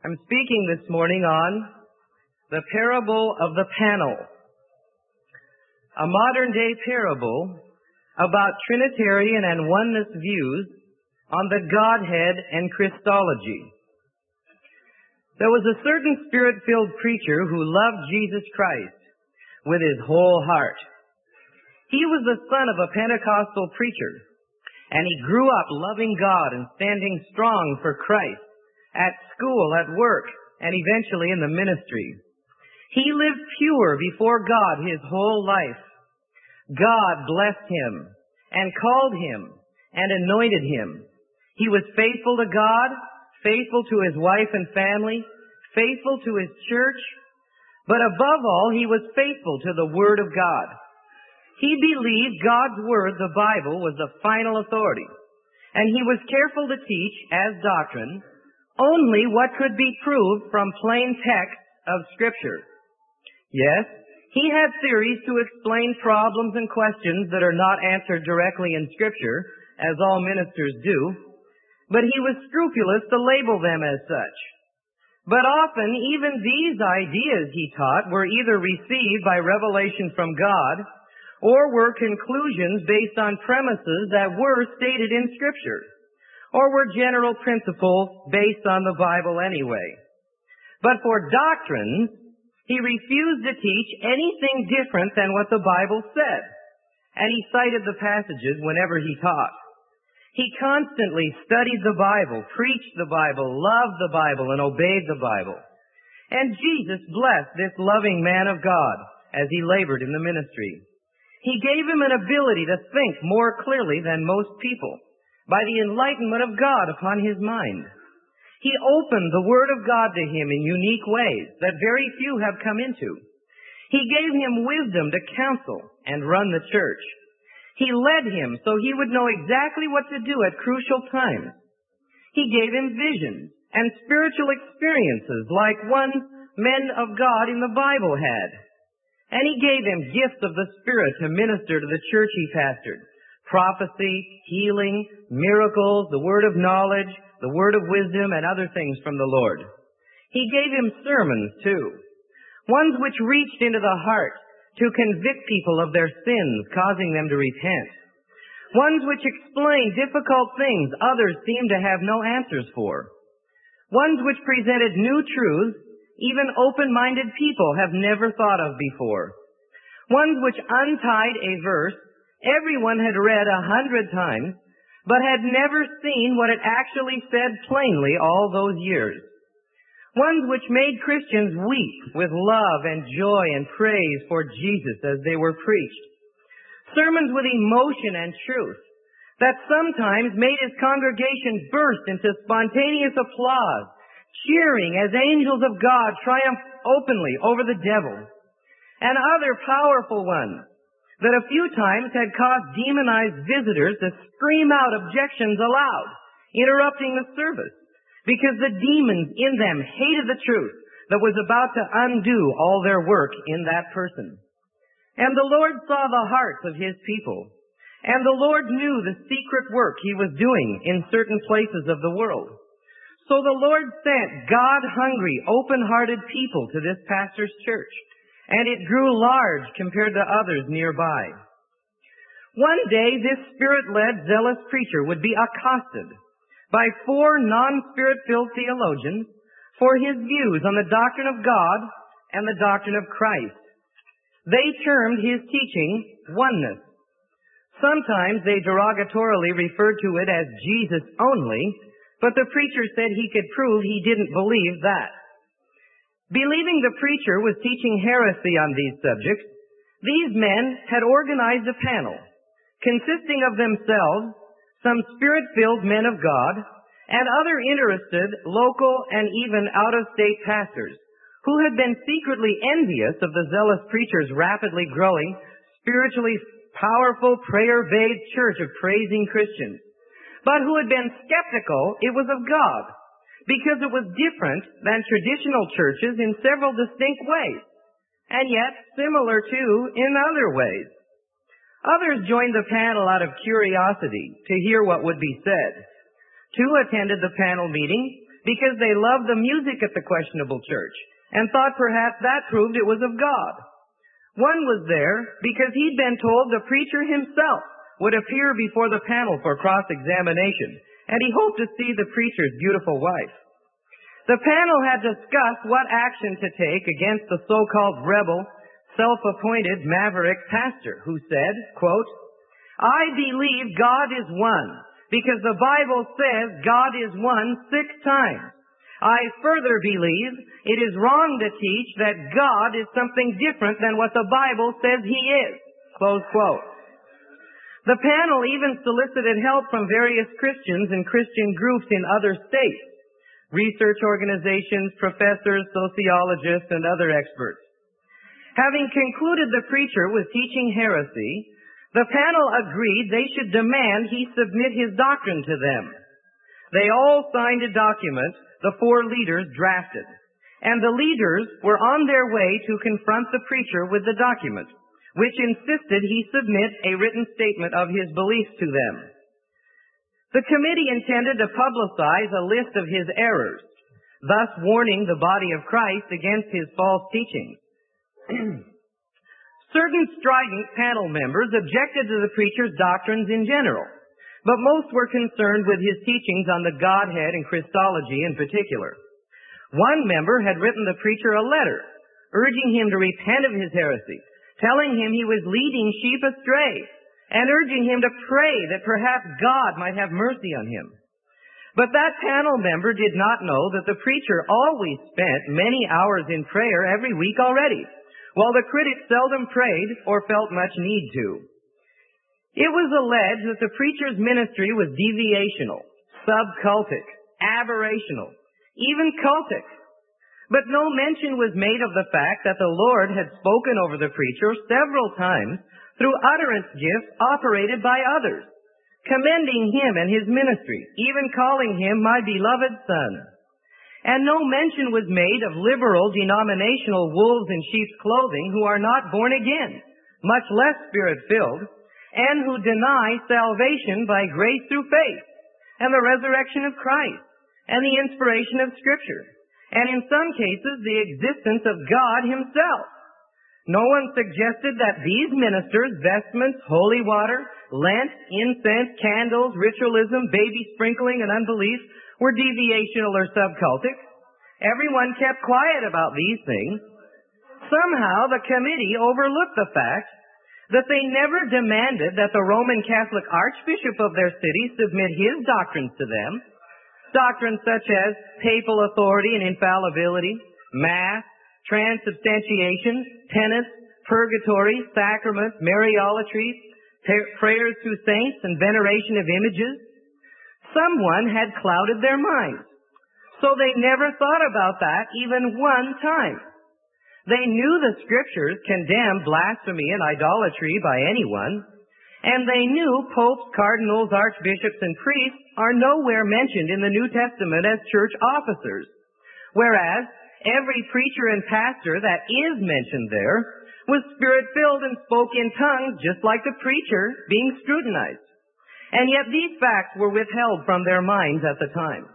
I'm speaking this morning on the parable of the panel, a modern-day parable about Trinitarian and oneness views on the Godhead and Christology. There was a certain Spirit-filled preacher who loved Jesus Christ with his whole heart. He was the son of a Pentecostal preacher, and he grew up loving God and standing strong for Christ at school, at work, and eventually in the ministry. He lived pure before God his whole life. God blessed him and called him and anointed him. He was faithful to God, faithful to his wife and family, faithful to his church, but above all, he was faithful to the Word of God. He believed God's Word, the Bible, was the final authority, and he was careful to teach as doctrine only what could be proved from plain text of Scripture. Yes, he had theories to explain problems and questions that are not answered directly in Scripture, as all ministers do, but he was scrupulous to label them as such. But often, even these ideas, he taught, were either received by revelation from God, or were conclusions based on premises that were stated in Scripture, or were general principles based on the Bible anyway. But for doctrines, he refused to teach anything different than what the Bible said, and he cited the passages whenever he taught. He constantly studied the Bible, preached the Bible, loved the Bible, and obeyed the Bible. And Jesus blessed this loving man of God as he labored in the ministry. He gave him an ability to think more clearly than most people by the enlightenment of God upon his mind. He opened the Word of God to him in unique ways that very few have come into. He gave him wisdom to counsel and run the church. He led him so he would know exactly what to do at crucial times. He gave him visions and spiritual experiences like one men of God in the Bible had. And he gave him gifts of the Spirit to minister to the church he pastored. Prophecy, healing, miracles, the word of knowledge, the word of wisdom, and other things from the Lord. He gave him sermons, too, ones which reached into the heart to convict people of their sins, causing them to repent. Ones which explained difficult things others seemed to have no answers for. Ones which presented new truths even open-minded people have never thought of before. Ones which untied a verse everyone had read 100 times, but had never seen what it actually said plainly all those years. Ones which made Christians weep with love and joy and praise for Jesus as they were preached. Sermons with emotion and truth that sometimes made his congregation burst into spontaneous applause, cheering as angels of God triumph openly over the devil. And other powerful ones that a few times had caused demonized visitors to scream out objections aloud, interrupting the service, because the demons in them hated the truth that was about to undo all their work in that person. And the Lord saw the hearts of his people, and the Lord knew the secret work he was doing in certain places of the world. So the Lord sent God-hungry, open-hearted people to this pastor's church, and it grew large compared to others nearby. One day, this Spirit-led, zealous preacher would be accosted by 4 non-Spirit-filled theologians for his views on the doctrine of God and the doctrine of Christ. They termed his teaching oneness. Sometimes they derogatorily referred to it as Jesus only, but the preacher said he could prove he didn't believe that. Believing the preacher was teaching heresy on these subjects, these men had organized a panel consisting of themselves, some Spirit-filled men of God, and other interested local and even out-of-state pastors who had been secretly envious of the zealous preacher's rapidly growing, spiritually powerful, prayer-bathed church of praising Christians, but who had been skeptical it was of God, because it was different than traditional churches in several distinct ways, and yet similar too in other ways. Others joined the panel out of curiosity to hear what would be said. 2 attended the panel meeting because they loved the music at the questionable church and thought perhaps that proved it was of God. One was there because he'd been told the preacher himself would appear before the panel for cross-examination, and he hoped to see the preacher's beautiful wife. The panel had discussed what action to take against the so-called rebel, self-appointed maverick pastor who said, quote, "I believe God is one, because the Bible says God is one 6 times. I further believe it is wrong to teach that God is something different than what the Bible says He is." Close quote. The panel even solicited help from various Christians and Christian groups in other states, research organizations, professors, sociologists, and other experts. Having concluded the preacher was teaching heresy, the panel agreed they should demand he submit his doctrine to them. They all signed a document the 4 leaders drafted, and the leaders were on their way to confront the preacher with the document, which insisted he submit a written statement of his beliefs to them. The committee intended to publicize a list of his errors, thus warning the body of Christ against his false teachings. Certain strident panel members objected to the preacher's doctrines in general, but most were concerned with his teachings on the Godhead and Christology in particular. One member had written the preacher a letter, urging him to repent of his heresy, telling him he was leading sheep astray, and urging him to pray that perhaps God might have mercy on him. But that panel member did not know that the preacher always spent many hours in prayer every week already, while the critic seldom prayed or felt much need to. It was alleged that the preacher's ministry was deviational, subcultic, aberrational, even cultic. But no mention was made of the fact that the Lord had spoken over the preacher several times through utterance gifts operated by others, commending him and his ministry, even calling him my beloved son. And no mention was made of liberal denominational wolves in sheep's clothing who are not born again, much less spirit-filled, and who deny salvation by grace through faith, and the resurrection of Christ, and the inspiration of Scripture, and in some cases the existence of God Himself. No one suggested that these ministers' vestments, holy water, Lent, incense, candles, ritualism, baby sprinkling, and unbelief were deviational or subcultic. Everyone kept quiet about these things. Somehow the committee overlooked the fact that they never demanded that the Roman Catholic Archbishop of their city submit his doctrines to them, doctrines such as papal authority and infallibility, Mass, transubstantiation, penance, purgatory, sacraments, Mariolatry, prayers to saints, and veneration of images. Someone had clouded their minds, so they never thought about that even one time. They knew the Scriptures condemned blasphemy and idolatry by anyone, and they knew popes, cardinals, archbishops, and priests are nowhere mentioned in the New Testament as church officers, whereas every preacher and pastor that is mentioned there was Spirit-filled and spoke in tongues just like the preacher being scrutinized. And yet these facts were withheld from their minds at the time.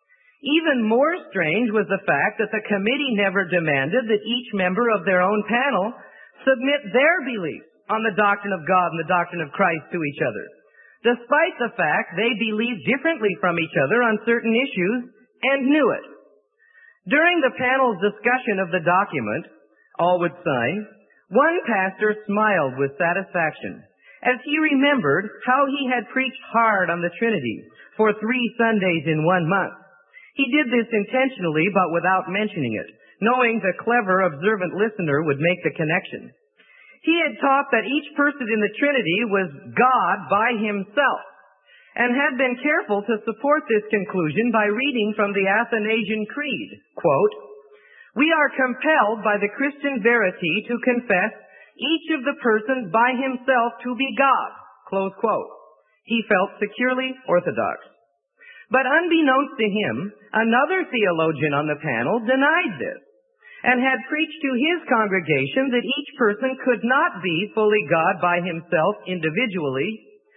Even more strange was the fact that the committee never demanded that each member of their own panel submit their beliefs on the doctrine of God and the doctrine of Christ to each other, despite the fact they believed differently from each other on certain issues and knew it. During the panel's discussion of the document, all would sign, one pastor smiled with satisfaction as he remembered how he had preached hard on the Trinity for 3 Sundays in 1 month. He did this intentionally but without mentioning it, knowing the clever, observant listener would make the connection. He had taught that each person in the Trinity was God by Himself, and had been careful to support this conclusion by reading from the Athanasian Creed, quote, "We are compelled by the Christian verity to confess each of the persons by himself to be God," close quote. He felt securely orthodox. But unbeknownst to him, another theologian on the panel denied this, and had preached to his congregation that each person could not be fully God by himself individually,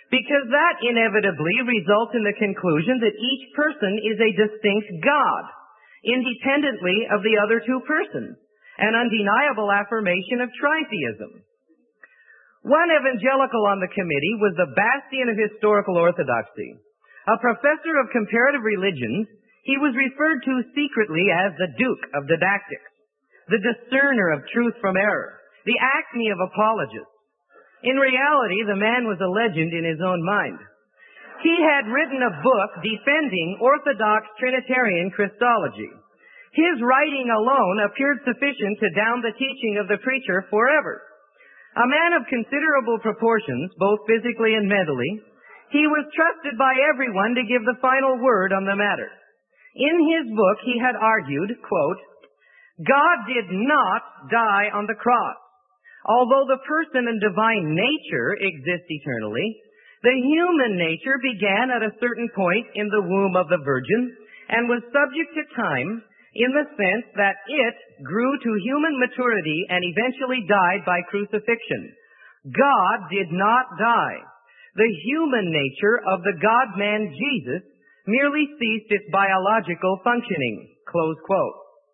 because that inevitably results in the conclusion that each person is a distinct God, independently of the other two persons, an undeniable affirmation of tritheism. One evangelical on the committee was the bastion of historical orthodoxy. A professor of comparative religions, he was referred to secretly as the Duke of Didactics, the discerner of truth from error, the acme of apologists. In reality, the man was a legend in his own mind. He had written a book defending Orthodox Trinitarian Christology. His writing alone appeared sufficient to down the teaching of the preacher forever. A man of considerable proportions, both physically and mentally, he was trusted by everyone to give the final word on the matter. In his book, he had argued, quote, God did not die on the cross. Although the person and divine nature exist eternally, the human nature began at a certain point in the womb of the Virgin and was subject to time in the sense that it grew to human maturity and eventually died by crucifixion. God did not die. The human nature of the God-man Jesus merely ceased its biological functioning. Close quote.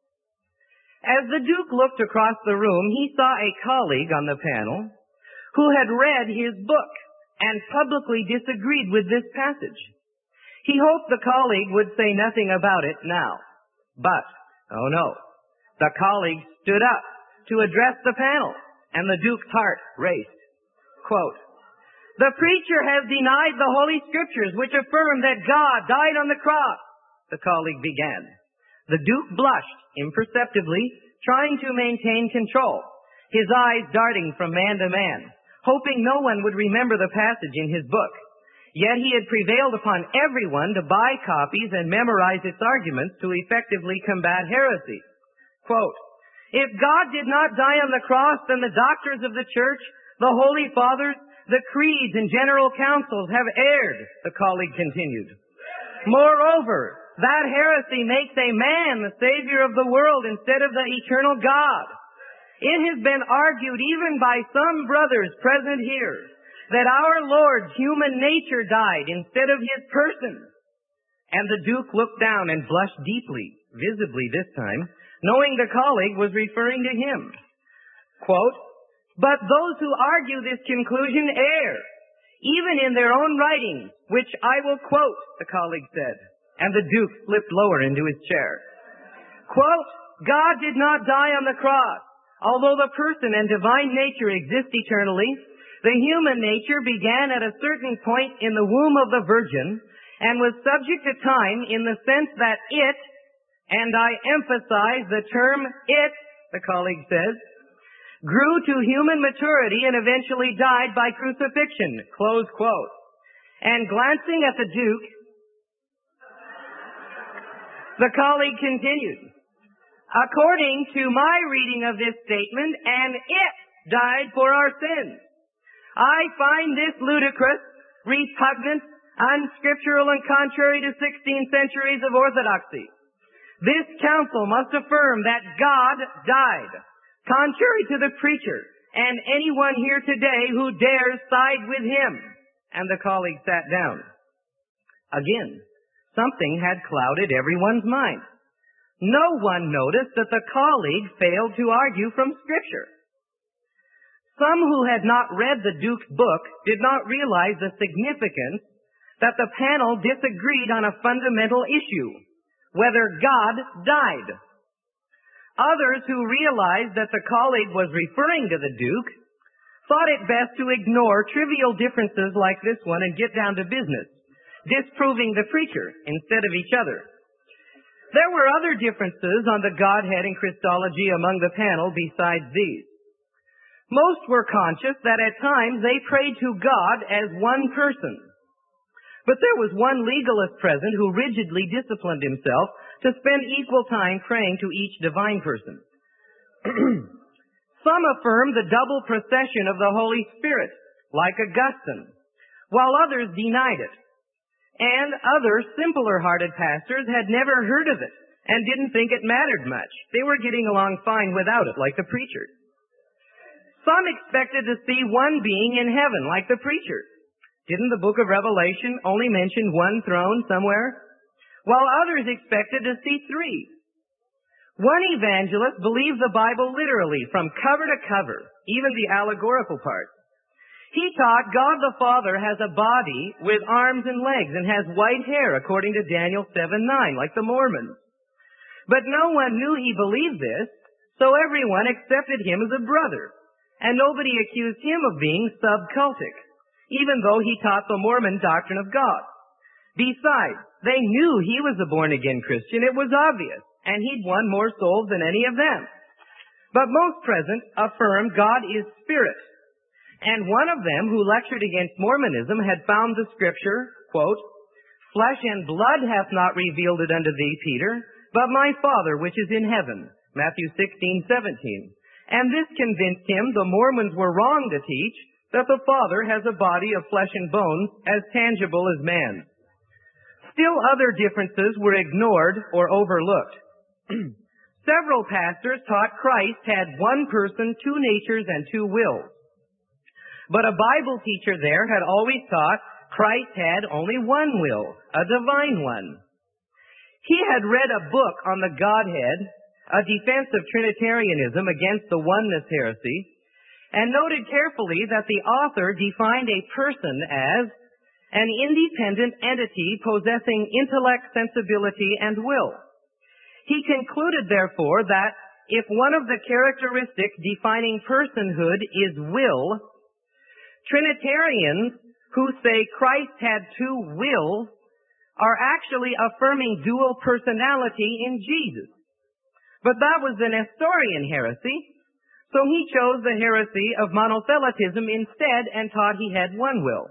As the Duke looked across the room, he saw a colleague on the panel who had read his book and publicly disagreed with this passage. He hoped the colleague would say nothing about it now. But, oh no, the colleague stood up to address the panel, and the Duke's heart raced. Quote, the preacher has denied the Holy Scriptures which affirm that God died on the cross, the colleague began. The Duke blushed imperceptibly, trying to maintain control, his eyes darting from man to man, hoping no one would remember the passage in his book. Yet he had prevailed upon everyone to buy copies and memorize its arguments to effectively combat heresy. Quote, if God did not die on the cross, then the doctors of the church, the holy fathers, the creeds and general councils have erred, the colleague continued. Moreover, that heresy makes a man the savior of the world instead of the eternal God. It has been argued even by some brothers present here that our Lord's human nature died instead of his person. And the Duke looked down and blushed deeply, visibly this time, knowing the colleague was referring to him. Quote, but those who argue this conclusion err, even in their own writings, which I will quote, the colleague said. And the Duke slipped lower into his chair. Quote, God did not die on the cross. Although the person and divine nature exist eternally, the human nature began at a certain point in the womb of the Virgin and was subject to time in the sense that it, and I emphasize the term it, the colleague says, grew to human maturity and eventually died by crucifixion. Close quote. And glancing at the Duke, the colleague continued, according to my reading of this statement, and it died for our sins. I find this ludicrous, repugnant, unscriptural, and contrary to 16 centuries of orthodoxy. This council must affirm that God died, contrary to the preacher and anyone here today who dares side with him. And the colleague sat down. Again, something had clouded everyone's mind. No one noticed that the colleague failed to argue from Scripture. Some who had not read the Duke's book did not realize the significance that the panel disagreed on a fundamental issue, whether God died. Others who realized that the colleague was referring to the Duke thought it best to ignore trivial differences like this one and get down to business, disproving the preacher instead of each other. There were other differences on the Godhead and Christology among the panel besides these. Most were conscious that at times they prayed to God as one person. But there was one legalist present who rigidly disciplined himself to spend equal time praying to each divine person. Some affirmed the double procession of the Holy Spirit, like Augustine, while others denied it. And other simpler-hearted pastors had never heard of it and didn't think it mattered much. They were getting along fine without it, like the preachers. Some expected to see one being in heaven, like the preachers. Didn't the book of Revelation only mention one throne somewhere? While others expected to see three. One evangelist believed the Bible literally, from cover to cover, even the allegorical parts. He taught God the Father has a body with arms and legs and has white hair, according to Daniel 7:9, like the Mormons. But no one knew he believed this, so everyone accepted him as a brother, and nobody accused him of being subcultic, even though he taught the Mormon doctrine of God. Besides, they knew he was a born-again Christian. It was obvious, and he'd won more souls than any of them. But most present affirmed God is spirit. And one of them, who lectured against Mormonism, had found the scripture, quote, "Flesh and blood hath not revealed it unto thee, Peter, but my Father which is in heaven," Matthew 16:17. And this convinced him the Mormons were wrong to teach that the Father has a body of flesh and bones as tangible as man. Still other differences were ignored or overlooked. Several pastors taught Christ had one person, two natures, and two wills. But a Bible teacher there had always taught Christ had only one will, a divine one. He had read a book on the Godhead, a defense of Trinitarianism against the oneness heresy, and noted carefully that the author defined a person as an independent entity possessing intellect, sensibility, and will. He concluded, therefore, that if one of the characteristics defining personhood is will, Trinitarians who say Christ had two wills are actually affirming dual personality in Jesus. But that was the Nestorian heresy, so he chose the heresy of monothelitism instead and taught he had one will.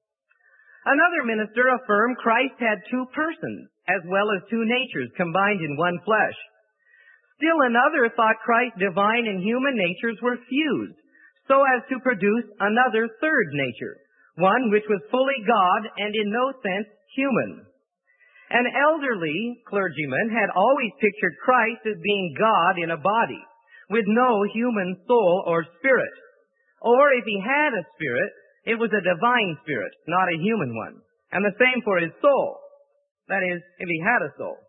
Another minister affirmed Christ had two persons, as well as two natures combined in one flesh. Still another thought Christ's divine and human natures were fused, so as to produce another third nature, one which was fully God and in no sense human. An elderly clergyman had always pictured Christ as being God in a body, with no human soul or spirit. Or if he had a spirit, it was a divine spirit, not a human one. And the same for his soul. That is, if he had a soul.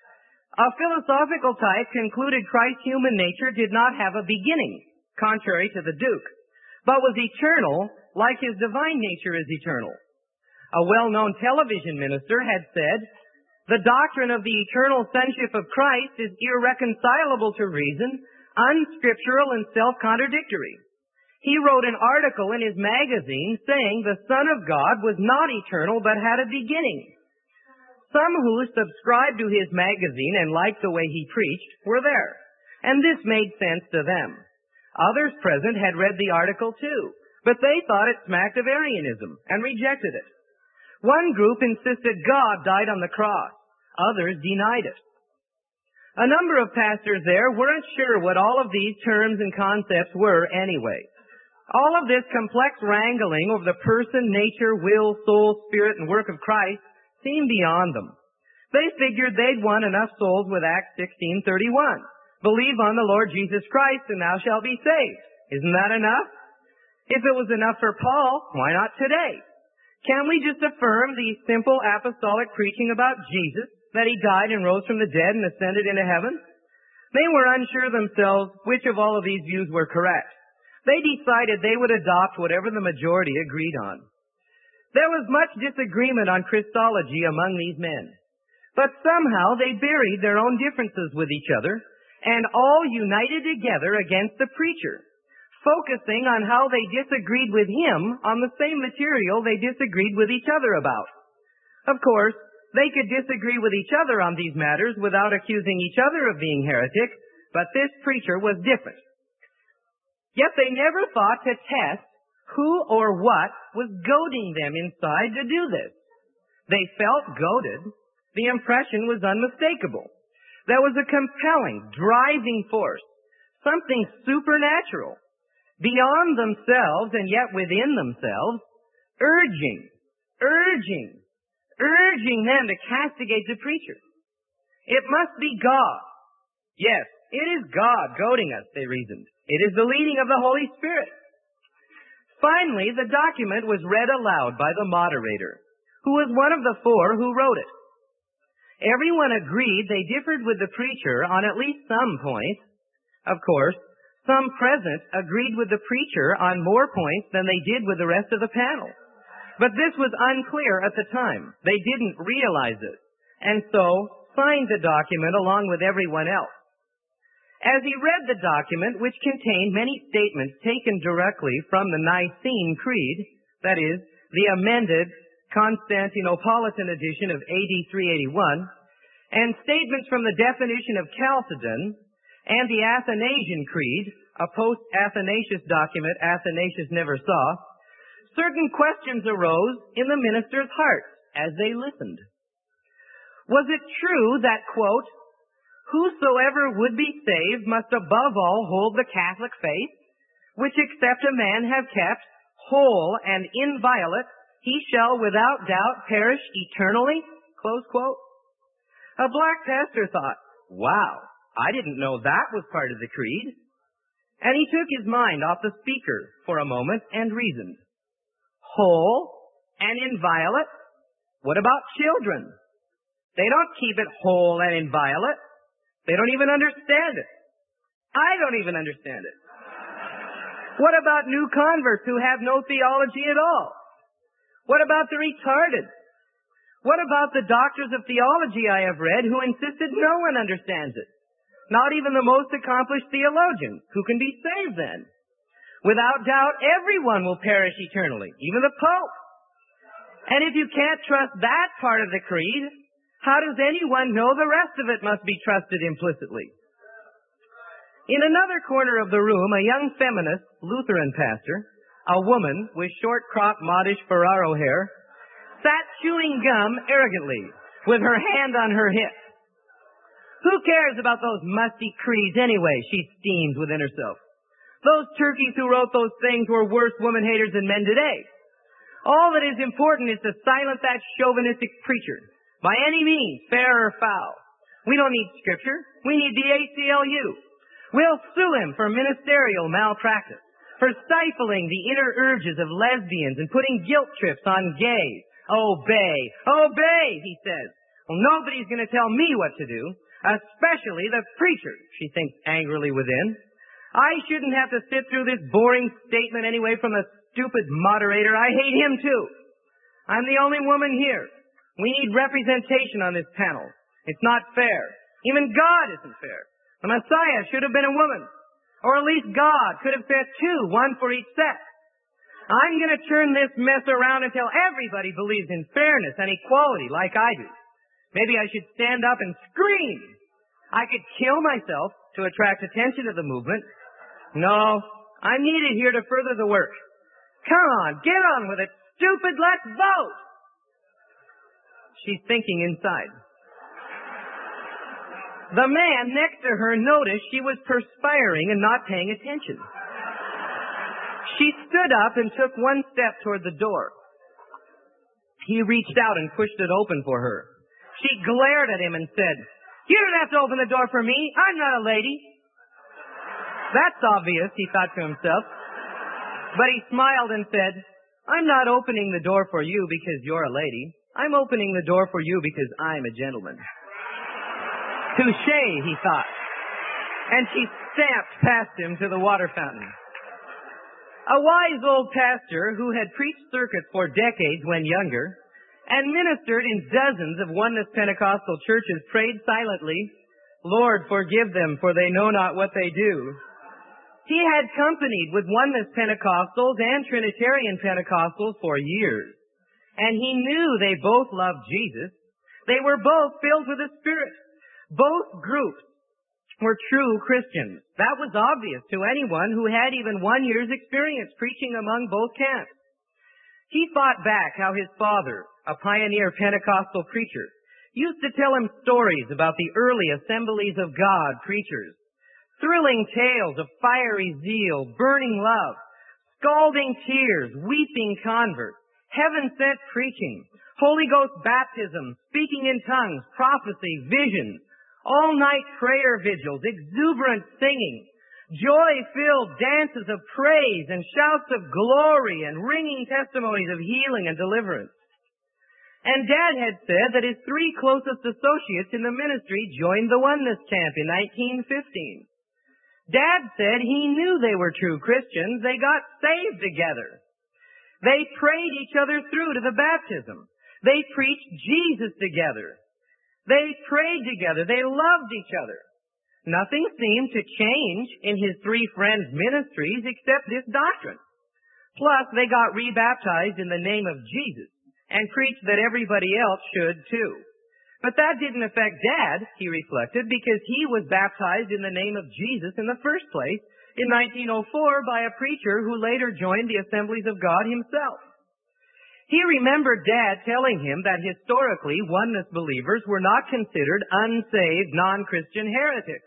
A philosophical type concluded Christ's human nature did not have a beginning, contrary to the Duke, but was eternal like his divine nature is eternal. A well-known television minister had said, "The doctrine of the eternal sonship of Christ is irreconcilable to reason, unscriptural, and self-contradictory." He wrote an article in his magazine saying the Son of God was not eternal but had a beginning. Some who subscribed to his magazine and liked the way he preached were there, and this made sense to them. Others present had read the article too, but they thought it smacked of Arianism and rejected it. One group insisted God died on the cross. Others denied it. A number of pastors there weren't sure what all of these terms and concepts were anyway. All of this complex wrangling over the person, nature, will, soul, spirit, and work of Christ seemed beyond them. They figured they'd won enough souls with Acts 16:31. Believe on the Lord Jesus Christ and thou shalt be saved. Isn't that enough? If it was enough for Paul, why not today? Can we just affirm the simple apostolic preaching about Jesus, that he died and rose from the dead and ascended into heaven? They were unsure themselves which of all of these views were correct. They decided they would adopt whatever the majority agreed on. There was much disagreement on Christology among these men, but somehow they buried their own differences with each other and all united together against the preacher, focusing on how they disagreed with him on the same material they disagreed with each other about. Of course, they could disagree with each other on these matters without accusing each other of being heretics, but this preacher was different. Yet they never thought to test who or what was goading them inside to do this. They felt goaded. The impression was unmistakable. There was a compelling, driving force, something supernatural, beyond themselves and yet within themselves, urging them to castigate the preacher. It must be God. Yes, it is God goading us, they reasoned. It is the leading of the Holy Spirit. Finally, the document was read aloud by the moderator, who was one of the four who wrote it. Everyone agreed they differed with the preacher on at least some points. Of course, some present agreed with the preacher on more points than they did with the rest of the panel. But this was unclear at the time. They didn't realize it, and so signed the document along with everyone else. As he read the document, which contained many statements taken directly from the Nicene Creed, that is, the amended Constantinopolitan edition of AD 381, and statements from the definition of Chalcedon and the Athanasian Creed, a post-Athanasius document Athanasius never saw, certain questions arose in the ministers' hearts as they listened. Was it true that, quote, whosoever would be saved must above all hold the Catholic faith, which except a man have kept whole and inviolate, he shall without doubt perish eternally? Close quote. A black pastor thought, wow, I didn't know that was part of the creed. And he took his mind off the speaker for a moment and reasoned. Whole and inviolate? What about children? They don't keep it whole and inviolate. They don't even understand it. I don't even understand it. What about new converts who have no theology at all? What about the retarded? What about the doctors of theology I have read who insisted no one understands it? Not even the most accomplished theologians. Who can be saved then? Without doubt, everyone will perish eternally, even the Pope. And if you can't trust that part of the creed, how does anyone know the rest of it must be trusted implicitly? In another corner of the room, a young feminist Lutheran pastor, a woman with short-cropped modish Ferraro hair, sat chewing gum arrogantly with her hand on her hip. Who cares about those musty creeds anyway, she steamed within herself. Those turkeys who wrote those things were worse woman haters than men today. All that is important is to silence that chauvinistic preacher, by any means, fair or foul. We don't need scripture. We need the ACLU. We'll sue him for ministerial malpractice, for stifling the inner urges of lesbians and putting guilt trips on gays. Obey, obey, he says. Well, nobody's going to tell me what to do, especially the preacher, she thinks angrily within. I shouldn't have to sit through this boring statement anyway from a stupid moderator. I hate him too. I'm the only woman here. We need representation on this panel. It's not fair. Even God isn't fair. The Messiah should have been a woman. Or at least God could have sent two, one for each sex. I'm going to turn this mess around until everybody believes in fairness and equality like I do. Maybe I should stand up and scream. I could kill myself to attract attention to the movement. No, I'm needed here to further the work. Come on, get on with it, stupid, let's vote! She's thinking inside. The man next to her noticed she was perspiring and not paying attention. She stood up and took one step toward the door. He reached out and pushed it open for her. She glared at him and said, "You don't have to open the door for me. I'm not a lady." That's obvious, he thought to himself. But he smiled and said, "I'm not opening the door for you because you're a lady. I'm opening the door for you because I'm a gentleman." Touché, he thought. And she stamped past him to the water fountain. A wise old pastor who had preached circuits for decades when younger and ministered in dozens of Oneness Pentecostal churches prayed silently, "Lord, forgive them, for they know not what they do." He had companied with Oneness Pentecostals and Trinitarian Pentecostals for years, and he knew they both loved Jesus. They were both filled with the Spirit. Both groups were true Christians. That was obvious to anyone who had even 1 year's experience preaching among both camps. He thought back how his father, a pioneer Pentecostal preacher, used to tell him stories about the early Assemblies of God preachers. Thrilling tales of fiery zeal, burning love, scalding tears, weeping converts, heaven-sent preaching, Holy Ghost baptism, speaking in tongues, prophecy, visions, all-night prayer vigils, exuberant singing, joy-filled dances of praise and shouts of glory and ringing testimonies of healing and deliverance. And Dad had said that his three closest associates in the ministry joined the Oneness Camp in 1915. Dad said he knew they were true Christians. They got saved together. They prayed each other through to the baptism. They preached Jesus together. They prayed together. They loved each other. Nothing seemed to change in his three friends' ministries except this doctrine. Plus, they got rebaptized in the name of Jesus and preached that everybody else should too. But that didn't affect Dad, he reflected, because he was baptized in the name of Jesus in the first place in 1904 by a preacher who later joined the Assemblies of God himself. He remembered Dad telling him that historically oneness believers were not considered unsaved, non-Christian heretics.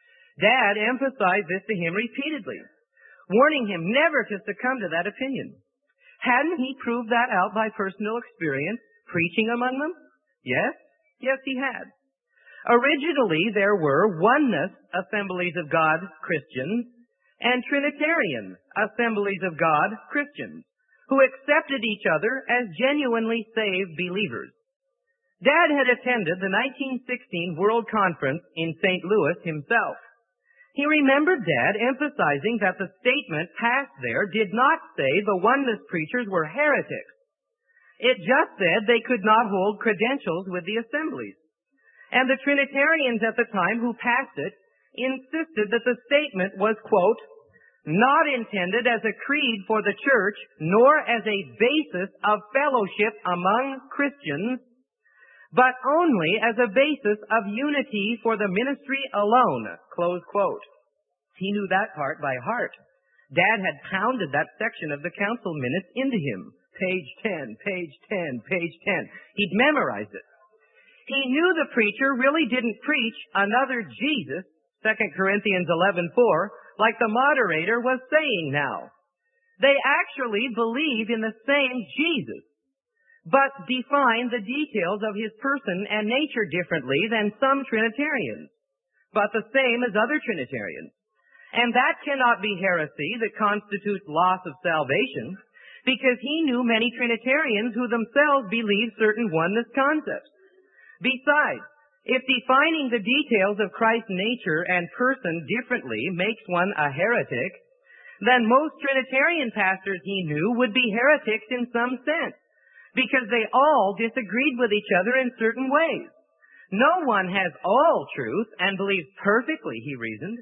Dad emphasized this to him repeatedly, warning him never to succumb to that opinion. Hadn't he proved that out by personal experience, preaching among them? Yes? Yes, he had. Originally, there were Oneness Assemblies of God Christians and Trinitarian Assemblies of God Christians who accepted each other as genuinely saved believers. Dad had attended the 1916 World Conference in St. Louis himself. He remembered Dad emphasizing that the statement passed there did not say the oneness preachers were heretics. It just said they could not hold credentials with the assemblies. And the Trinitarians at the time who passed it insisted that the statement was, quote, not intended as a creed for the church, nor as a basis of fellowship among Christians, but only as a basis of unity for the ministry alone, close quote. He knew that part by heart. Dad had pounded that section of the council minutes into him. Page 10, page 10, page 10. He'd memorized it. He knew the preacher really didn't preach another Jesus, 2 Corinthians 11:4, like the moderator was saying now. They actually believe in the same Jesus, but define the details of his person and nature differently than some Trinitarians, but the same as other Trinitarians. And that cannot be heresy that constitutes loss of salvation, because he knew many Trinitarians who themselves believed certain oneness concepts. Besides, if defining the details of Christ's nature and person differently makes one a heretic, then most Trinitarian pastors he knew would be heretics in some sense, because they all disagreed with each other in certain ways. No one has all truth and believes perfectly, he reasoned.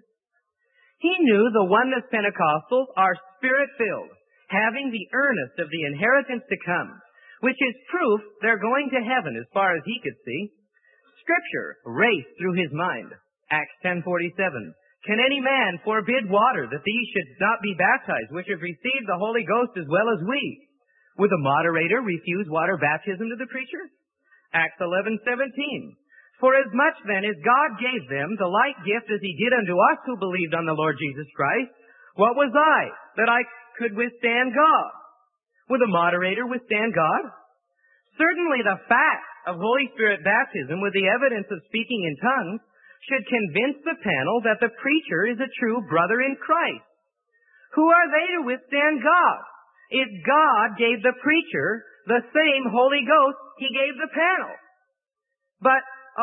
He knew the oneness Pentecostals are spirit-filled, having the earnest of the inheritance to come, which is proof they're going to heaven as far as he could see. Scripture raced through his mind. Acts 10:47. Can any man forbid water that these should not be baptized, which have received the Holy Ghost as well as we? Would the moderator refuse water baptism to the preacher? Acts 11:17. For as much then as God gave them the like gift as he did unto us who believed on the Lord Jesus Christ, what was I that I could withstand God? Would the moderator withstand God? Certainly the fact of Holy Spirit baptism with the evidence of speaking in tongues should convince the panel that the preacher is a true brother in Christ. Who are they to withstand God if God gave the preacher the same Holy Ghost he gave the panel? But,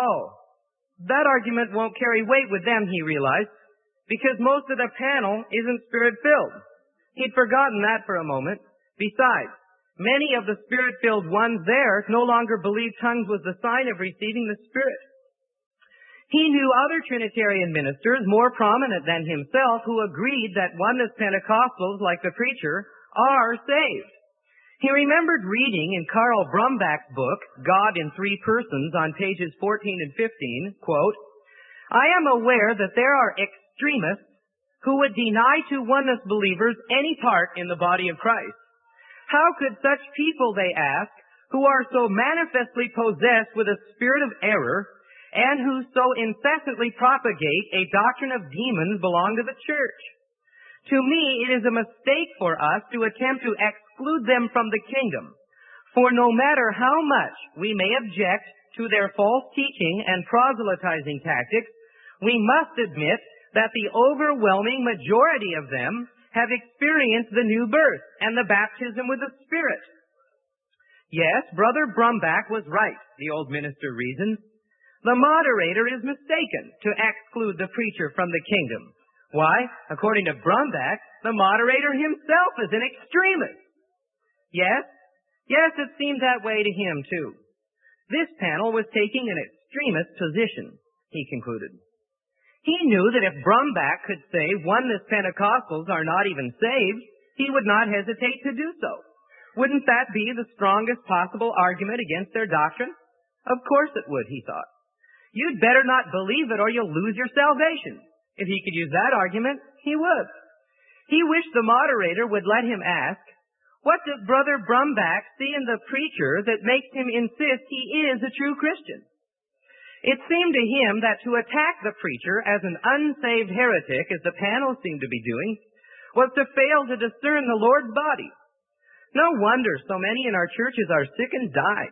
that argument won't carry weight with them, he realized, because most of the panel isn't Spirit-filled. He'd forgotten that for a moment. Besides, many of the Spirit-filled ones there no longer believed tongues was the sign of receiving the Spirit. He knew other Trinitarian ministers, more prominent than himself, who agreed that oneness Pentecostals, like the preacher, are saved. He remembered reading in Karl Brumbach's book, God in Three Persons, on pages 14 and 15, quote, I am aware that there are extremists who would deny to oneness believers any part in the body of Christ. How could such people, they ask, who are so manifestly possessed with a spirit of error and who so incessantly propagate a doctrine of demons belong to the church? To me, it is a mistake for us to attempt to exclude them from the kingdom, for no matter how much we may object to their false teaching and proselytizing tactics, we must admit that the overwhelming majority of them have experienced the new birth and the baptism with the Spirit. Yes, Brother Brumbach was right, the old minister reasons. The moderator is mistaken to exclude the preacher from the kingdom. Why? According to Brumbach, the moderator himself is an extremist. Yes, it seemed that way to him too. This panel was taking an extremist position, he concluded. He knew that if Brumbach could say oneness Pentecostals are not even saved, he would not hesitate to do so. Wouldn't that be the strongest possible argument against their doctrine? Of course it would, he thought. You'd better not believe it or you'll lose your salvation. If he could use that argument, he would. He wished the moderator would let him ask, what does Brother Brumbach see in the preacher that makes him insist he is a true Christian? It seemed to him that to attack the preacher as an unsaved heretic, as the panel seemed to be doing, was to fail to discern the Lord's body. No wonder so many in our churches are sick and die.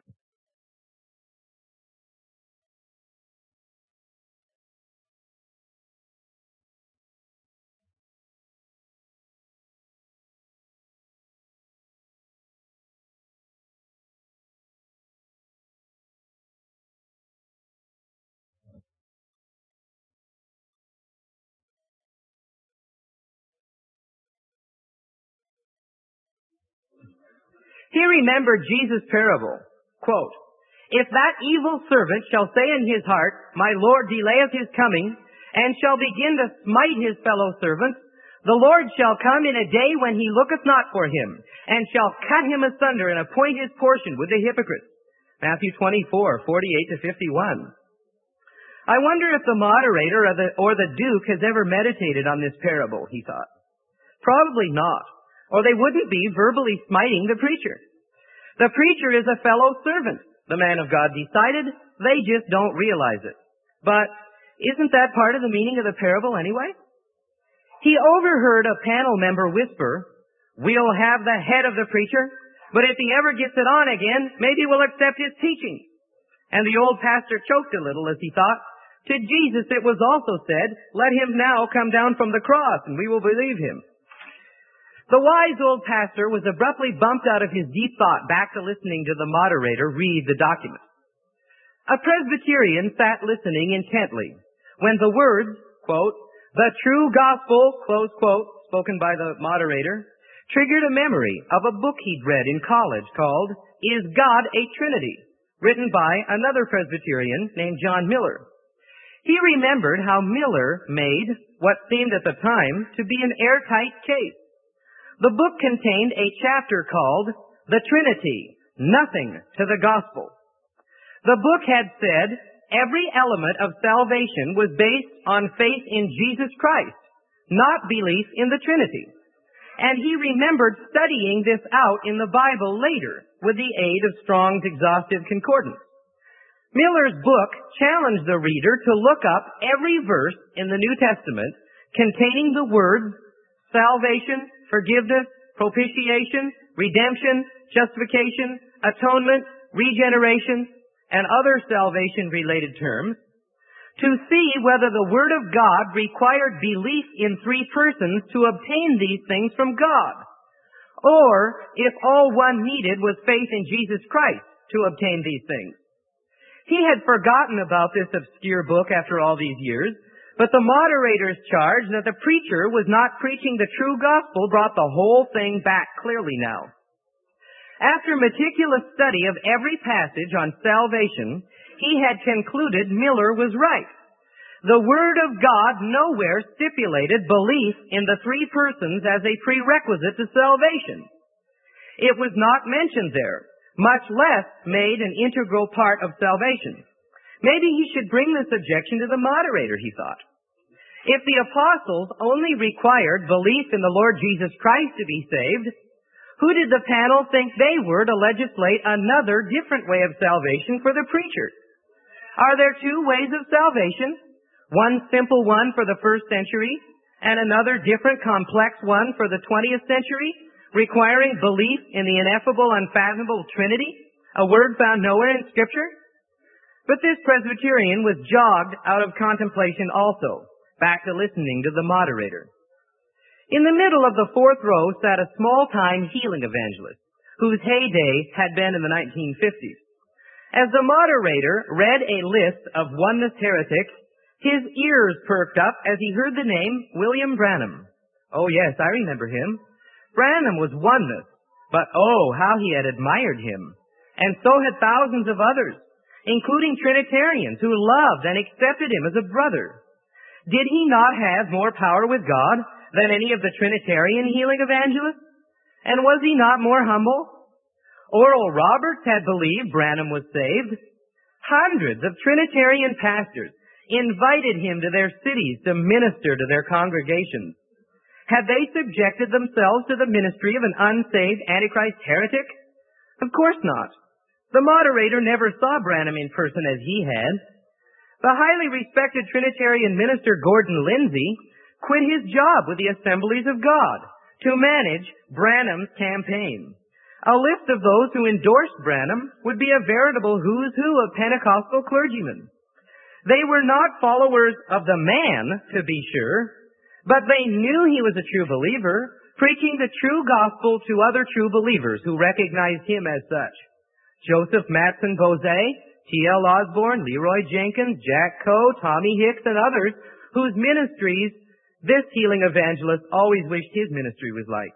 He remembered Jesus' parable. Quote, if that evil servant shall say in his heart, my Lord delayeth his coming, and shall begin to smite his fellow servants, the Lord shall come in a day when he looketh not for him, and shall cut him asunder and appoint his portion with the hypocrites. Matthew 24:48-51. I wonder if the moderator or the duke has ever meditated on this parable, he thought. Probably not, or they wouldn't be verbally smiting the preacher. The preacher is a fellow servant, the man of God decided. They just don't realize it. But isn't that part of the meaning of the parable anyway? He overheard a panel member whisper, we'll have the head of the preacher, but if he ever gets it on again, maybe we'll accept his teaching. And the old pastor choked a little as he thought, to Jesus it was also said, let him now come down from the cross and we will believe him. The wise old pastor was abruptly bumped out of his deep thought back to listening to the moderator read the document. A Presbyterian sat listening intently when the words, quote, the true gospel, close quote, spoken by the moderator, triggered a memory of a book he'd read in college called Is God a Trinity?, written by another Presbyterian named John Miller. He remembered how Miller made what seemed at the time to be an airtight case. The book contained a chapter called The Trinity, Nothing to the Gospel. The book had said every element of salvation was based on faith in Jesus Christ, not belief in the Trinity. And he remembered studying this out in the Bible later with the aid of Strong's Exhaustive Concordance. Miller's book challenged the reader to look up every verse in the New Testament containing the words salvation, forgiveness, propitiation, redemption, justification, atonement, regeneration, and other salvation-related terms, to see whether the Word of God required belief in three persons to obtain these things from God, or if all one needed was faith in Jesus Christ to obtain these things. He had forgotten about this obscure book after all these years, but the moderator's charge that the preacher was not preaching the true gospel brought the whole thing back clearly now. After meticulous study of every passage on salvation, he had concluded Miller was right. The Word of God nowhere stipulated belief in the three persons as a prerequisite to salvation. It was not mentioned there, much less made an integral part of salvation. Maybe he should bring this objection to the moderator, he thought. If the apostles only required belief in the Lord Jesus Christ to be saved, who did the panel think they were to legislate another different way of salvation for the preacher? Are there two ways of salvation? One simple one for the first century, and another different, complex one for the 20th century, requiring belief in the ineffable, unfathomable Trinity, a word found nowhere in Scripture? But this Presbyterian was jogged out of contemplation also, back to listening to the moderator. In the middle of the fourth row sat a small-time healing evangelist, whose heyday had been in the 1950s. As the moderator read a list of oneness heretics, his ears perked up as he heard the name William Branham. Oh yes, I remember him. Branham was oneness, but oh, how he had admired him. And so had thousands of others, including Trinitarians who loved and accepted him as a brother. Did he not have more power with God than any of the Trinitarian healing evangelists? And was he not more humble? Oral Roberts had believed Branham was saved. Hundreds of Trinitarian pastors invited him to their cities to minister to their congregations. Had they subjected themselves to the ministry of an unsaved Antichrist heretic? Of course not. The moderator never saw Branham in person as he had. The highly respected Trinitarian minister Gordon Lindsay quit his job with the Assemblies of God to manage Branham's campaign. A list of those who endorsed Branham would be a veritable who's who of Pentecostal clergymen. They were not followers of the man, to be sure, but they knew he was a true believer, preaching the true gospel to other true believers who recognized him as such. Joseph Matson Bose, T.L. Osborne, Leroy Jenkins, Jack Coe, Tommy Hicks, and others whose ministries this healing evangelist always wished his ministry was like.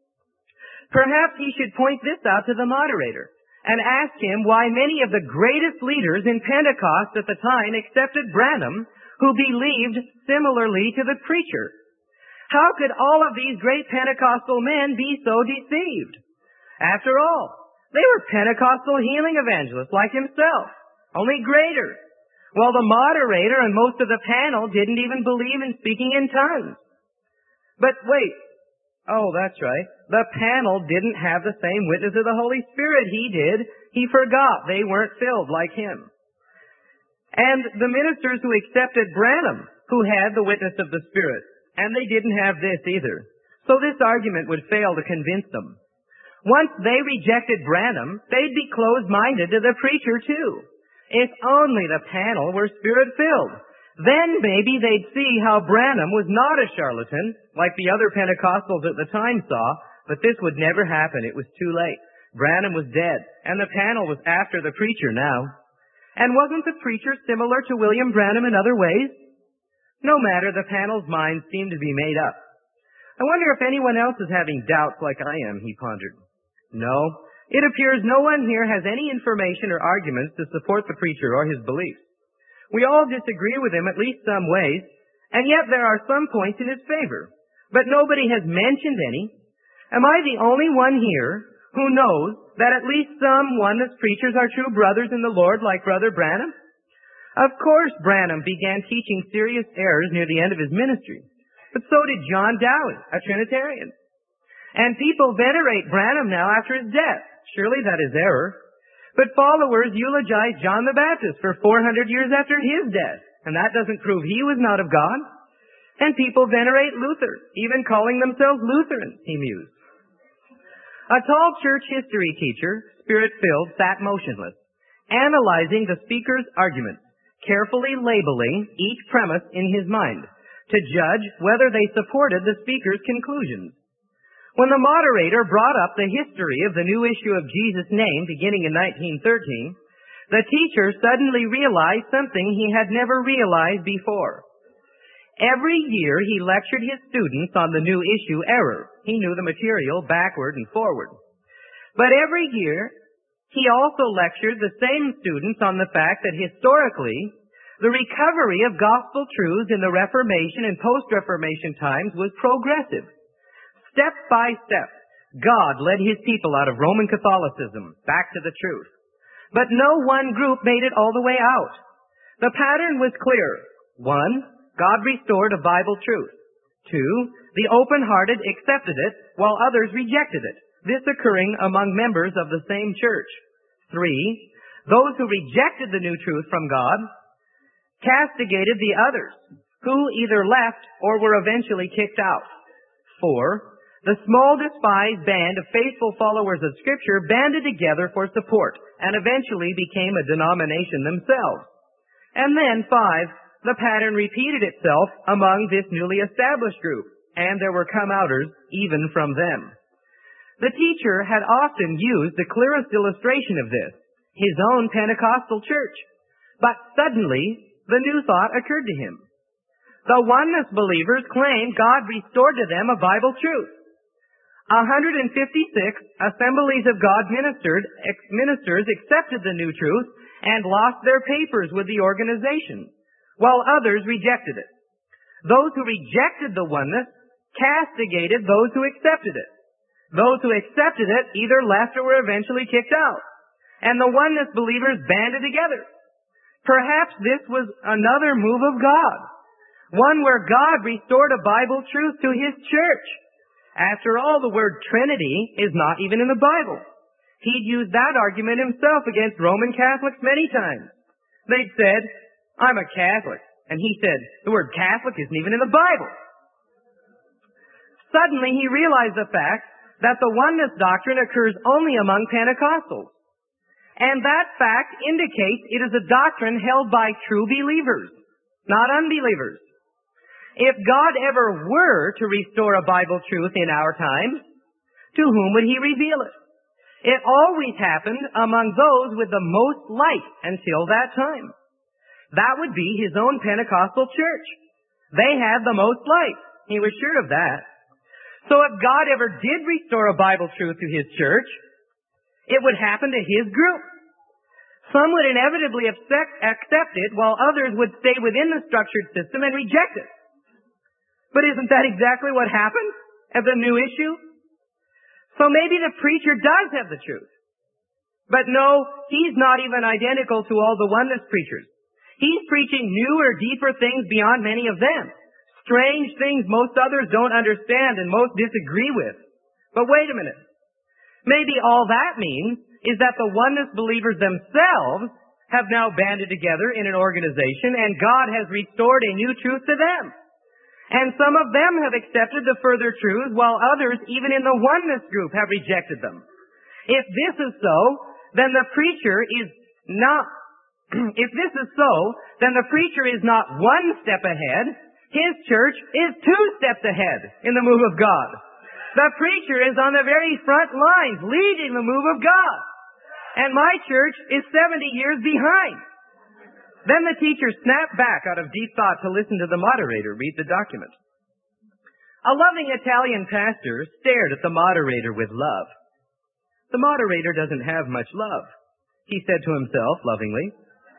Perhaps he should point this out to the moderator and ask him why many of the greatest leaders in Pentecost at the time accepted Branham, who believed similarly to the preacher. How could all of these great Pentecostal men be so deceived? After all, they were Pentecostal healing evangelists like himself, only greater. Well, the moderator and most of the panel didn't even believe in speaking in tongues. But wait. Oh, that's right. The panel didn't have the same witness of the Holy Spirit he did. He forgot they weren't filled like him. And the ministers who accepted Branham, who had the witness of the Spirit, and they didn't have this either. So this argument would fail to convince them. Once they rejected Branham, they'd be closed-minded to the preacher too. If only the panel were Spirit-filled. Then maybe they'd see how Branham was not a charlatan, like the other Pentecostals at the time saw, but this would never happen. It was too late. Branham was dead, and the panel was after the preacher now. And wasn't the preacher similar to William Branham in other ways? No matter, the panel's minds seemed to be made up. I wonder if anyone else is having doubts like I am, he pondered. No, it appears no one here has any information or arguments to support the preacher or his beliefs. We all disagree with him at least some ways, and yet there are some points in his favor. But nobody has mentioned any. Am I the only one here who knows that at least some oneness preachers are true brothers in the Lord like Brother Branham? Of course, Branham began teaching serious errors near the end of his ministry, but so did John Dowie, a Trinitarian. And people venerate Branham now after his death. Surely that is error. But followers eulogize John the Baptist for 400 years after his death, and that doesn't prove he was not of God. And people venerate Luther, even calling themselves Lutherans, he mused. A tall church history teacher, Spirit-filled, sat motionless, analyzing the speaker's arguments, carefully labeling each premise in his mind, to judge whether they supported the speaker's conclusions. When the moderator brought up the history of the new issue of Jesus' name beginning in 1913, the teacher suddenly realized something he had never realized before. Every year he lectured his students on the new issue error. He knew the material backward and forward. But every year he also lectured the same students on the fact that historically the recovery of gospel truths in the Reformation and post-Reformation times was progressive. Step by step, God led his people out of Roman Catholicism back to the truth. But no one group made it all the way out. The pattern was clear. 1, God restored a Bible truth. 2, the open-hearted accepted it while others rejected it, this occurring among members of the same church. 3, those who rejected the new truth from God castigated the others, who either left or were eventually kicked out. 4, the small despised band of faithful followers of Scripture banded together for support and eventually became a denomination themselves. And then 5, the pattern repeated itself among this newly established group, and there were come-outers even from them. The teacher had often used the clearest illustration of this, his own Pentecostal church. But suddenly, the new thought occurred to him. The oneness believers claimed God restored to them a Bible truth. 156 Assemblies of God ministers accepted the new truth and lost their papers with the organization, while others rejected it. Those who rejected the oneness castigated those who accepted it. Those who accepted it either left or were eventually kicked out, and the oneness believers banded together. Perhaps this was another move of God, one where God restored a Bible truth to His church. After all, the word Trinity is not even in the Bible. He'd used that argument himself against Roman Catholics many times. They'd said, "I'm a Catholic." And he said, "The word Catholic isn't even in the Bible." Suddenly he realized the fact that the oneness doctrine occurs only among Pentecostals. And that fact indicates it is a doctrine held by true believers, not unbelievers. If God ever were to restore a Bible truth in our time, to whom would He reveal it? It always happened among those with the most light until that time. That would be His own Pentecostal church. They had the most light. He was sure of that. So if God ever did restore a Bible truth to His church, it would happen to His group. Some would inevitably accept it, while others would stay within the structured system and reject it. But isn't that exactly what happened at the new issue? So maybe the preacher does have the truth. But no, he's not even identical to all the oneness preachers. He's preaching newer, deeper things beyond many of them. Strange things most others don't understand and most disagree with. But wait a minute. Maybe all that means is that the oneness believers themselves have now banded together in an organization and God has restored a new truth to them. And some of them have accepted the further truths while others, even in the oneness group, have rejected them. If this is so, then the preacher is not one step ahead. His church is 2 steps ahead in the move of God. The preacher is on the very front lines, leading the move of God. And my church is 70 years behind. Then the teacher snapped back out of deep thought to listen to the moderator read the document. A loving Italian pastor stared at the moderator with love. The moderator doesn't have much love, he said to himself lovingly.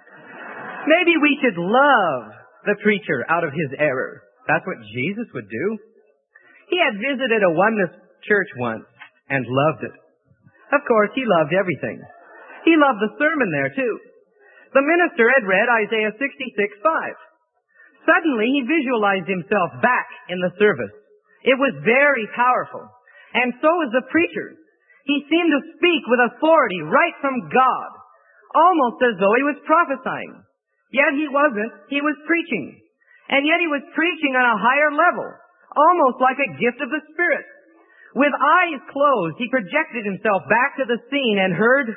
Maybe we should love the preacher out of his error. That's what Jesus would do. He had visited a oneness church once and loved it. Of course, he loved everything. He loved the sermon there too. The minister had read Isaiah 66:5. Suddenly, he visualized himself back in the service. It was very powerful. And so was the preacher. He seemed to speak with authority right from God, almost as though he was prophesying. Yet he wasn't. He was preaching. And yet he was preaching on a higher level, almost like a gift of the Spirit. With eyes closed, he projected himself back to the scene and heard,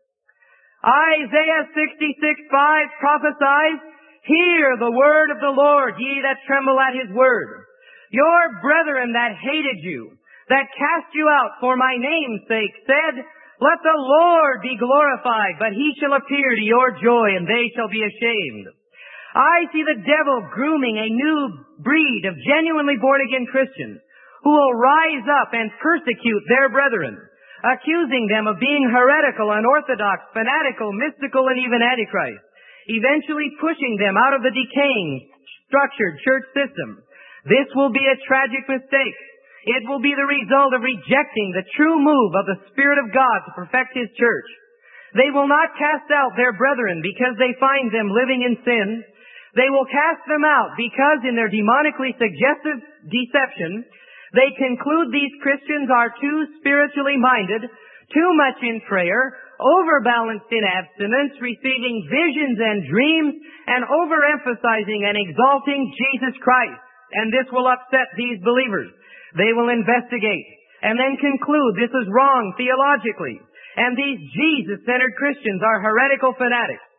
Isaiah 66:5 prophesies, "Hear the word of the Lord, ye that tremble at His word. Your brethren that hated you, that cast you out for my name's sake, said, Let the Lord be glorified, but He shall appear to your joy, and they shall be ashamed. I see the devil grooming a new breed of genuinely born-again Christians who will rise up and persecute their brethren, accusing them of being heretical, unorthodox, fanatical, mystical, and even antichrist, eventually pushing them out of the decaying, structured church system. This will be a tragic mistake. It will be the result of rejecting the true move of the Spirit of God to perfect His church. They will not cast out their brethren because they find them living in sin. They will cast them out because in their demonically suggestive deception, they conclude these Christians are too spiritually minded, too much in prayer, overbalanced in abstinence, receiving visions and dreams, and overemphasizing and exalting Jesus Christ. And this will upset these believers. They will investigate and then conclude this is wrong theologically. And these Jesus-centered Christians are heretical fanatics.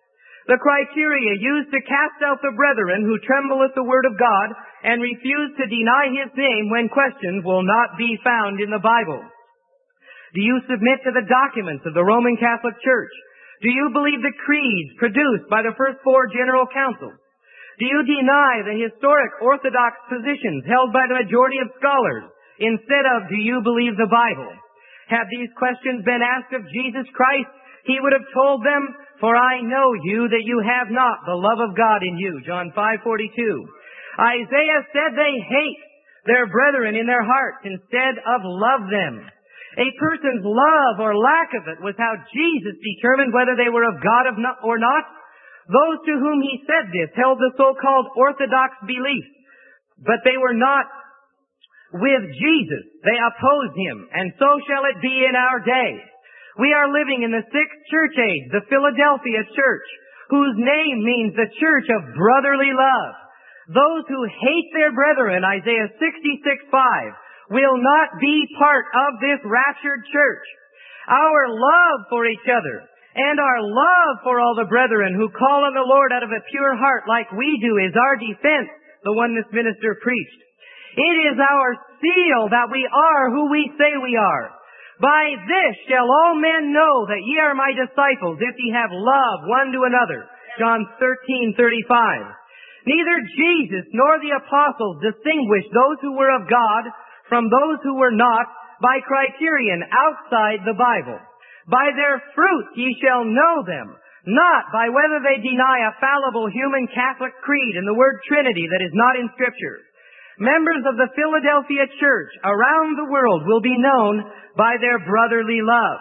The criteria used to cast out the brethren who tremble at the word of God and refuse to deny His name when questioned will not be found in the Bible. Do you submit to the documents of the Roman Catholic Church? Do you believe the creeds produced by the first four general councils? Do you deny the historic Orthodox positions held by the majority of scholars instead of do you believe the Bible? Had these questions been asked of Jesus Christ, He would have told them, "For I know you that you have not the love of God in you." John 5:42. Isaiah said they hate their brethren in their hearts instead of love them. A person's love or lack of it was how Jesus determined whether they were of God or not. Those to whom He said this held the so-called Orthodox belief, but they were not with Jesus. They opposed Him, and so shall it be in our day. We are living in the sixth church age, the Philadelphia Church, whose name means the church of brotherly love. Those who hate their brethren, Isaiah 66:5, will not be part of this raptured church. Our love for each other and our love for all the brethren who call on the Lord out of a pure heart like we do is our defense, the one this minister preached. It is our seal that we are who we say we are. By this shall all men know that ye are my disciples, if ye have love one to another. John 13:35. Neither Jesus nor the apostles distinguished those who were of God from those who were not by criterion outside the Bible. By their fruit ye shall know them, not by whether they deny a fallible human Catholic creed and the word Trinity that is not in Scripture. Members of the Philadelphia Church around the world will be known by their brotherly love.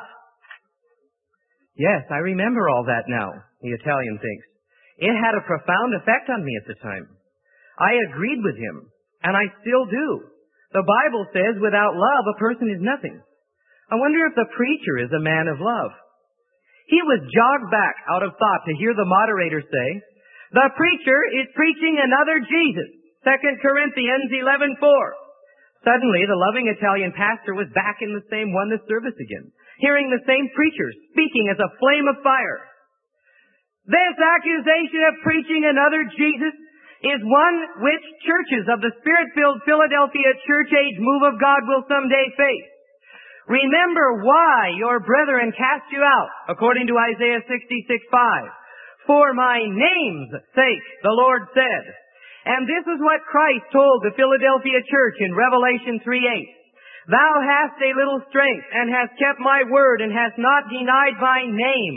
Yes, I remember all that now, the Italian thinks. It had a profound effect on me at the time. I agreed with him, and I still do. The Bible says without love a person is nothing. I wonder if the preacher is a man of love. He was jogged back out of thought to hear the moderator say, "The preacher is preaching another Jesus." 2 Corinthians 11:4. Suddenly, the loving Italian pastor was back in the same oneness service again, hearing the same preacher speaking as a flame of fire. This accusation of preaching another Jesus is one which churches of the Spirit-filled Philadelphia church age move of God will someday face. Remember why your brethren cast you out, according to Isaiah 66:5. For my name's sake, the Lord said. And this is what Christ told the Philadelphia church in Revelation 3:8. Thou hast a little strength, and hast kept my word, and hast not denied my name.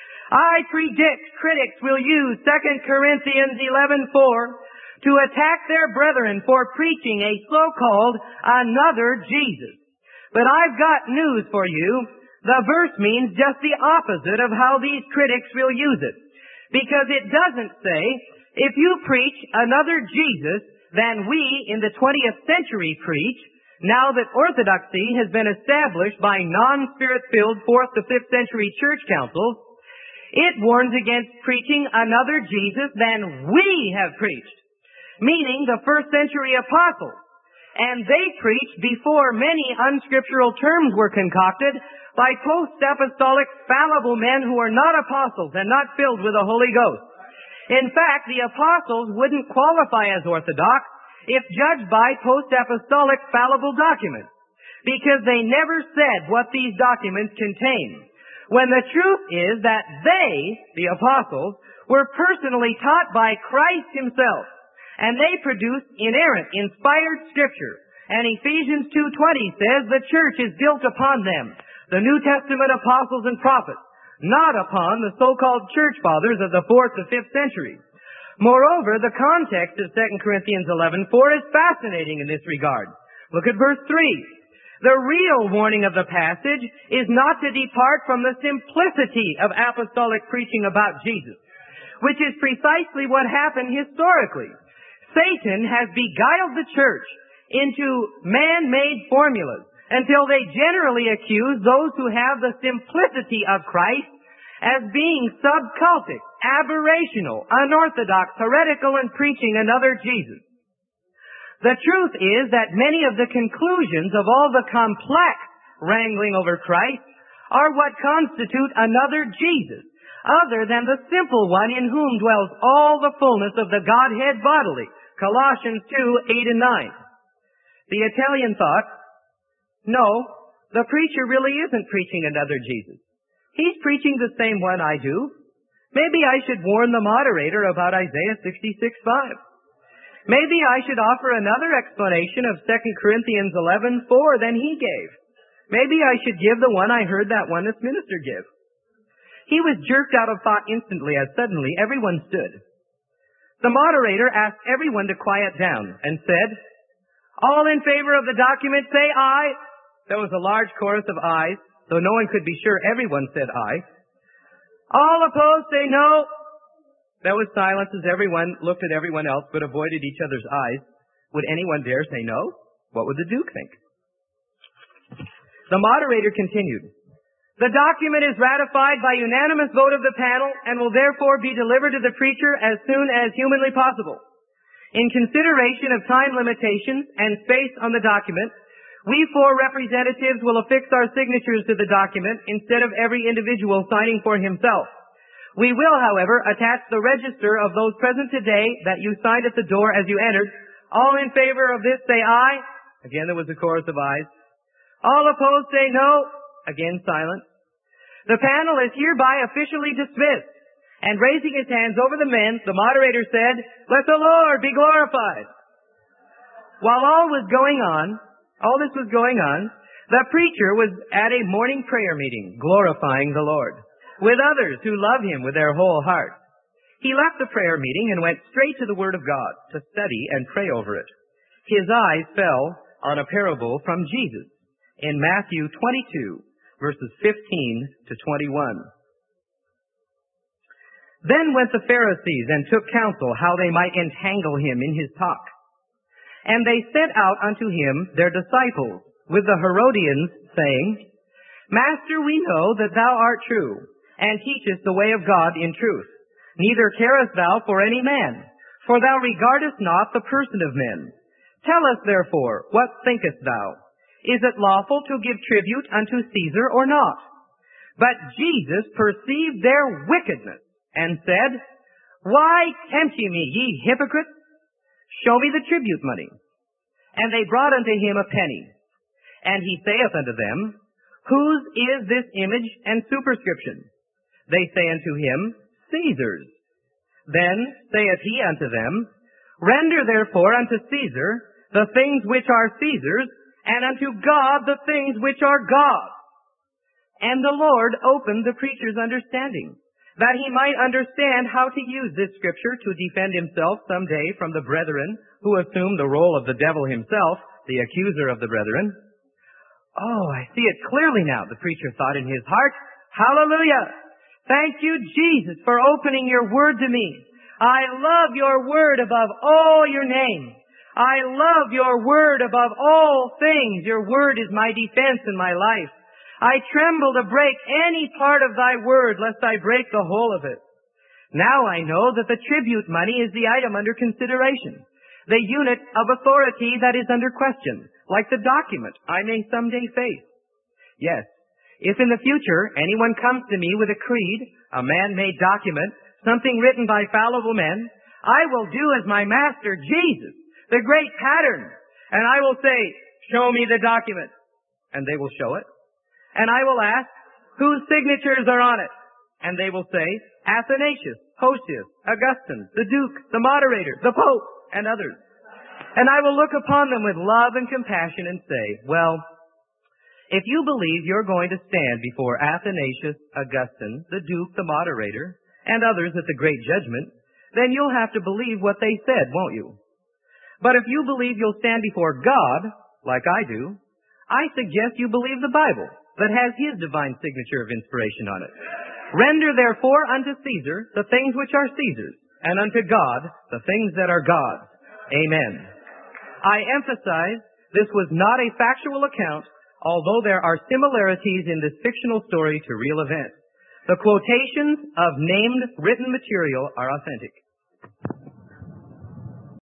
I predict critics will use 2 Corinthians 11:4 to attack their brethren for preaching a so-called another Jesus. But I've got news for you. The verse means just the opposite of how these critics will use it. Because it doesn't say, if you preach another Jesus than we in the 20th century preach, now that orthodoxy has been established by non-Spirit-filled 4th to 5th century church councils, it warns against preaching another Jesus than we have preached, meaning the 1st century apostles. And they preached before many unscriptural terms were concocted by post-apostolic fallible men who are not apostles and not filled with the Holy Ghost. In fact, the apostles wouldn't qualify as orthodox if judged by post-apostolic fallible documents, because they never said what these documents contain. When the truth is that they, the apostles, were personally taught by Christ Himself, and they produced inerrant, inspired Scripture. And Ephesians 2:20 says the church is built upon them, the New Testament apostles and prophets, not upon the so-called church fathers of the 4th to 5th century. Moreover, the context of 2 Corinthians 11:4 is fascinating in this regard. Look at verse 3. The real warning of the passage is not to depart from the simplicity of apostolic preaching about Jesus, which is precisely what happened historically. Satan has beguiled the church into man-made formulas until they generally accuse those who have the simplicity of Christ as being subcultic, aberrational, unorthodox, heretical, and preaching another Jesus. The truth is that many of the conclusions of all the complex wrangling over Christ are what constitute another Jesus, other than the simple one in whom dwells all the fullness of the Godhead bodily. Colossians 2:8 and 9. The Italian thought, no, the preacher really isn't preaching another Jesus. He's preaching the same one I do. Maybe I should warn the moderator about Isaiah 66:5. Maybe I should offer another explanation of 2 Corinthians 11:4 than he gave. Maybe I should give the one I heard that oneness minister give. He was jerked out of thought instantly as suddenly everyone stood. The moderator asked everyone to quiet down and said, all in favor of the document say aye. There was a large chorus of ayes, though no one could be sure everyone said aye. All opposed say no. There was silence as everyone looked at everyone else but avoided each other's eyes. Would anyone dare say no? What would the Duke think? The moderator continued, the document is ratified by unanimous vote of the panel and will therefore be delivered to the preacher as soon as humanly possible. In consideration of time limitations and space on the document, we 4 representatives will affix our signatures to the document instead of every individual signing for himself. We will, however, attach the register of those present today that you signed at the door as you entered. All in favor of this say aye. Again, there was a chorus of ayes. All opposed say no. Again, silence. The panel is hereby officially dismissed. And raising his hands over the men, the moderator said, let the Lord be glorified. While all this was going on, the preacher was at a morning prayer meeting, glorifying the Lord, with others who love him with their whole heart. He left the prayer meeting and went straight to the Word of God to study and pray over it. His eyes fell on a parable from Jesus in Matthew 22, verses 15 to 21. Then went the Pharisees and took counsel how they might entangle him in his talk. And they sent out unto him their disciples with the Herodians, saying, Master, we know that thou art true, and teachest the way of God in truth. Neither carest thou for any man, for thou regardest not the person of men. Tell us therefore, what thinkest thou? Is it lawful to give tribute unto Caesar or not? But Jesus perceived their wickedness, and said, Why tempt ye me, ye hypocrites? Show me the tribute money. And they brought unto him a penny. And he saith unto them, Whose is this image and superscription? They say unto him, Caesar's. Then saith he unto them, Render therefore unto Caesar the things which are Caesar's, and unto God the things which are God's. And the Lord opened the preacher's understanding, that he might understand how to use this scripture to defend himself someday from the brethren who assume the role of the devil himself, the accuser of the brethren. Oh, I see it clearly now, the preacher thought in his heart. Hallelujah! Thank you, Jesus, for opening your word to me. I love your word above all your name. I love your word above all things. Your word is my defense in my life. I tremble to break any part of thy word, lest I break the whole of it. Now I know that the tribute money is the item under consideration, the unit of authority that is under question, like the document I may someday face. Yes, if in the future anyone comes to me with a creed, a man-made document, something written by fallible men, I will do as my master Jesus, the great pattern, and I will say, show me the document, and they will show it. And I will ask, whose signatures are on it? And they will say, Athanasius, Hosius, Augustine, the Duke, the Moderator, the Pope, and others. And I will look upon them with love and compassion and say, well, if you believe you're going to stand before Athanasius, Augustine, the Duke, the Moderator, and others at the Great Judgment, then you'll have to believe what they said, won't you? But if you believe you'll stand before God, like I do, I suggest you believe the Bible that has his divine signature of inspiration on it. Render therefore unto Caesar the things which are Caesar's, and unto God the things that are God's. Amen. I emphasize this was not a factual account, although there are similarities in this fictional story to real events. The quotations of named written material are authentic.